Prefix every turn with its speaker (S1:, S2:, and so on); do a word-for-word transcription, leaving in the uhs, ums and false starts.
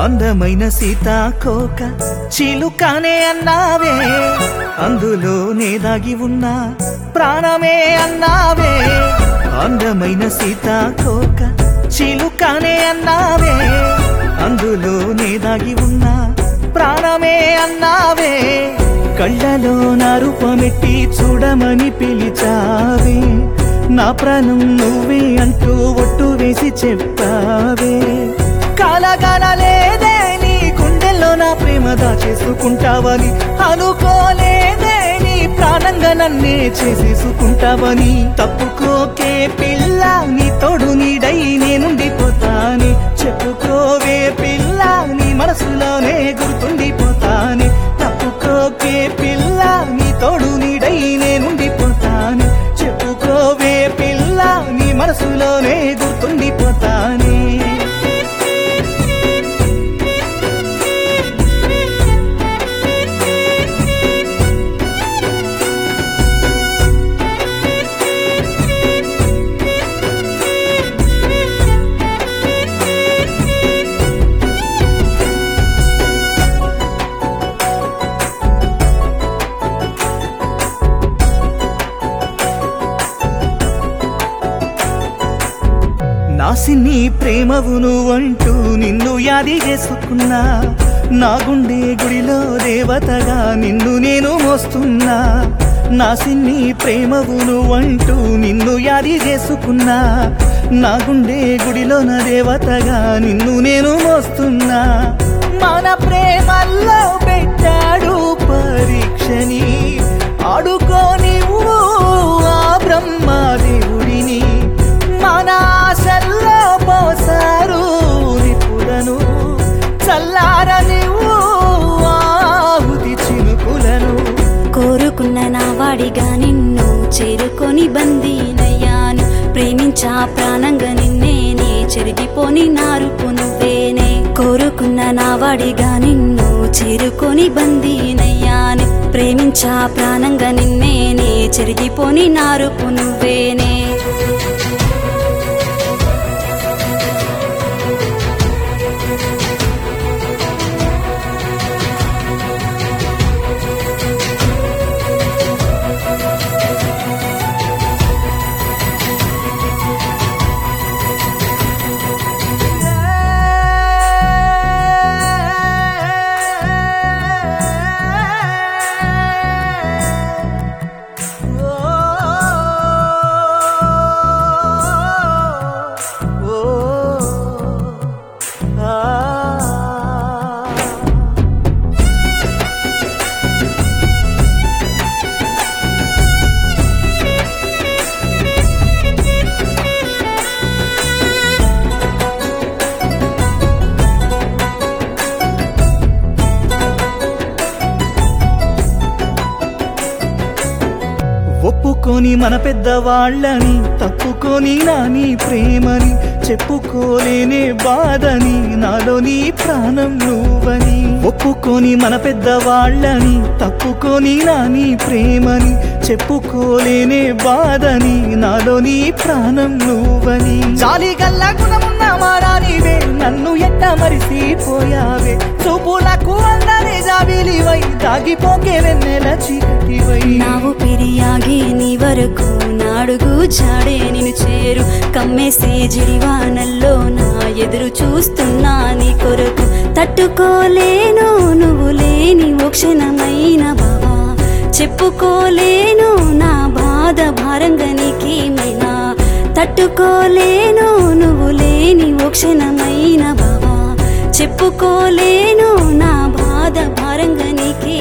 S1: అందమైన సీతాకోక చిలుకనే అన్నావే, అందులోనే దాగి ఉన్న ప్రాణమే అన్నావే. అందమైన సీతాకోక చిలుకనే అన్నావే, అందులోనే దాగి ఉన్న ప్రాణమే అన్నావే. కళ్ళలో నా రూపమెట్టి చూడమని పిలిచావే, నా ప్రాణం నువ్వే అంటూ ఒట్టు వేసి చెప్పావే. కలగనలేదే నీ గుండెల్లో నా ప్రేమ దాచేసుకుంటావని, అనుకోలేదే నీ ప్రాణంగా నన్నే చేసేసుకుంటావని. తప్పుకోకే పిల్ల నీ తోడు నీడై నేనుండిపోతాని, చెప్పుకోవే పిల్ల నీ మనసులోనే గుర్తుండిపోతాని. తప్పుకోకే పిల్ల నీ తోడు నీడై నేనుండిపోతాని, చెప్పుకోవే పిల్ల నీ మనసులోనే గుర్తుండిపోతాని. నాసిని ప్రేమవు నువ్వంటూ నిన్ను యాది చేసుకున్నా, నా గుండె గుడిలో దేవతగా నిన్ను నేను మోస్తున్నా. నాసిని ప్రేమవు నువ్వంటూ నిన్ను యాది చేసుకున్నా, నా గుండె గుడిలో నా దేవతగా నిన్ను నేను మోస్తున్నా. మన ప్రేమల్లో పెట్టాడు పరీక్షని, ఆడుకోని ఆ బ్రహ్మదేవుడిని. మన ఆశల్లో పోసారు నిపులను, చల్లారని ఆహుతి చినుకులను.
S2: కోరుకున్న నా వాడిగా నిన్ను చేరుకొని బందీనయ్యాను, ప్రేమించా ప్రాణంగా నిన్నేనే చెరిగిపోని నారుపు నువ్వేనే. కోరుకున్న నా వాడిగా నిన్ను చేరుకొని బందీనయ్యాను, ప్రేమించా ప్రాణంగా నిన్నేనే చెరిగిపోని నారుపు నువ్వేనే.
S1: ఒప్పుకొని మన పెద్దవాళ్ళని, తప్పుకొని నా నీ ప్రేమని, చెప్పుకోలేనే బాధని నాలో నీ ప్రాణం నువ్వని. ఒప్పుకొని మన పెద్దవాళ్ళని, తప్పుకొని నా నీ ప్రేమని, చెప్పుకోలేనే బాధని నాలో నీ ప్రాణం నువ్వని. జాలిగల్లా గుణమున్న మారానివే, నన్ను ఎట్ట మరిసిపోయావే. చూపులకు అందరి జాబిలివై, దాగిపోకే వెన్నెల చీకటివై.
S2: నావు పెరియాగి నీ వరకు నాడుగు చాడే నిన్ను చేరు, కమ్మేసే జిడివానల్లో నా ఎదురు చూస్తున్నా నీ కొరకు. తట్టుకోలేను నువ్వు లేని ఓ క్షణమైన బావా, చెప్పుకోలేను నా బాధ భారంగా నీకేమైనా. తట్టుకోలేను నువ్వు లేని ఓ క్షణమైన బావా, చెప్పుకోలేను నా బాధ భారంగా నీకే